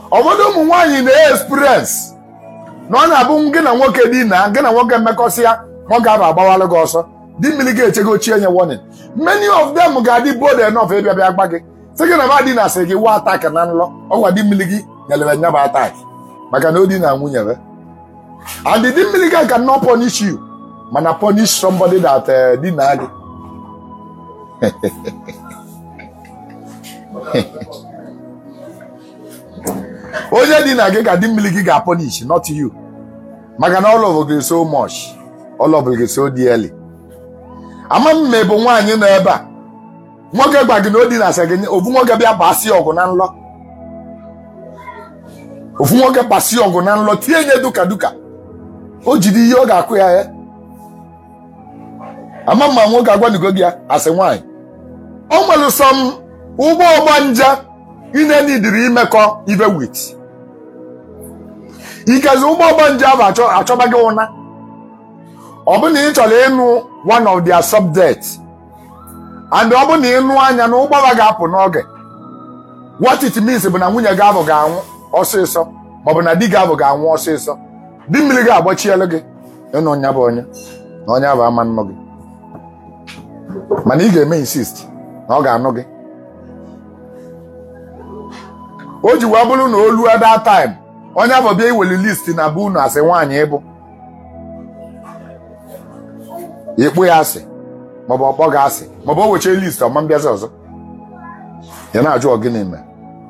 Obodo ụmụ nwaanyị na-experience na ọ na-abụ gị na nwoke dina gị na nwoke mmekọsịa ma ọ ga-aba agbawalụ gị ọsọ di mmiri ga-echegochie nye warning. Many of them ga-adị bold enough ịbịa bịa gba gị sị gị na ba di na sị gị wa attack na nlọ ọgwa di mmiri gị nyelere nya bụ attack maka na o di na nwunye. And the di mmiri gị cannot punish you mana punish somebody that di na gị. Onye di na gị ka di mmiri gị ga-punish not you maka na all of gị so much all of gị so dearly. Ama mme bụ nwaanyị nọ ebe a nwoke gba gị na odi na gị ofu nwoke bịa basi ọgụ na nlọ ofu nwoke basi ọgụ na nlọ tie nye duka o jiri ihe ọ ga-akụ ya ama mma nwoke agwanugo gị ya asị nwaanyị o nwere sọm ụgbọ ọgbanja ine nidiri imekọ ibe wit ikezi ụgbọ ọgbanja bụ achọba gị ụna ọ bụ na ị chọrọ ịnụ one of their subjects and ọ bụ na ịnụ anya na ụgbọba ga-apụ n'oge what it means bụ na nwunye gị abụ ga-anwụ ọsịsọ maọbụ na di gị abụ ga-anwụ ọsịsọ di mmiri ga-agbachielu gị ịnụ nya bụ onye na onye abụ ama nnọ gị mana ị ga-eme insist na ọ ga-anụ gị. O ji wee bụrụ na olu at that time onye abụ bịa iweli list na bụ unu asị nwaanyị ịbụ ikpu ya asị maọbụ ọkpọ gị asị maọbụ o wechie list ọma mbịazi ọzọ ya na-ajụ ọgịnị mee.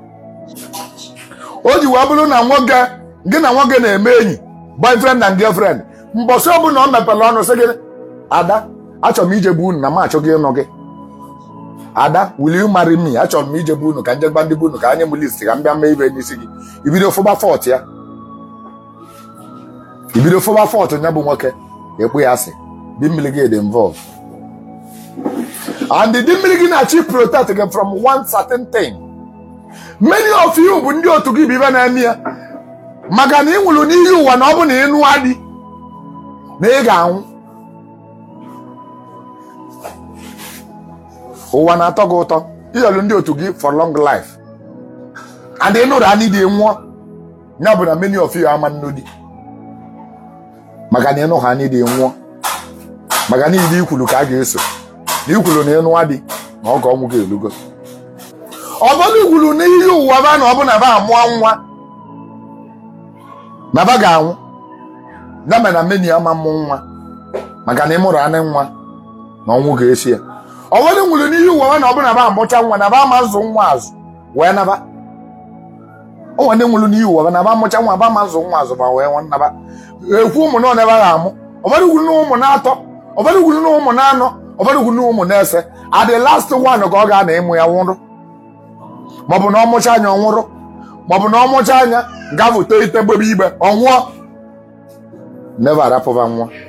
O ji wee bụrụ na gị na nwoke na-eme enyi boyfriend and girlfriend mbọsị ọ bụ na ọ mepere ọnụ sị gị ada achọrọ m ije bụ unu na m achọghị ịnụ gị ada will you marry me achọrọ m ije bụ unu ka nje gba ndị bụ unu ka anye m list ka m bịa mee ibe n'isi gị ibido fụba fọt ya ibido fụba fọt ya bụ nwoke ekpu ya asị di mmiri gị dị involved and di mmiri gị na-achị protect gị from one certain thing. Many of you bụ ndị otu gị bụ ibe na-eme ya maka na ị nwụrụ n'ihi ụwa na ọ bụ na ịnụ adị na ị ga-anwụ. Ụwa na-atọ gị ụtọ ịyọlụ ndị otu gị for long life and ị nụrụ anyị dị nwụọ ya bụ na many of you ama nnụ di maka na ịnụ ha anyị dị nwụọ maka na ịdị ikwulu ka a ga-eso na ikwulu na ịnụ adị na ọ ga ọnwụ ga-elugo. Ọbọdụ ikwulu n'ihi ụwa ba na ọ bụ na ba amụọ nwa na ba ga-anwụ ya mere na many ama mmụ nwa maka na ịmụrụ anị nwa na ọnwụ ga-esi ya. Ọbọdụ nwụrụ n'ihi ụwa na ọ bụ na ba amụcha nwa na ba ama azụ nwa azụ wee naba. O nwere nwụrụ n'ihi ụwa na ba amụcha nwa ba ama azụ nwa azụ ba wee naba. Ekwu ụmụ na ọ nebe ga-amụ ọbọdụ gwuru na ụmụ na-atọ ọbọdụ gwuru na ụmụ na-anọ ọbọdụ gwuru na ụmụ na-ese at the last one ka ọ ga-ana ịmụ ya nwụrụ maọbụ na ọ mụcha anya ọ nwụrụ maọbụ na ọ mụcha anya ga-abụ ite gbebe igbe ọ nwụọ never arapụba nwa.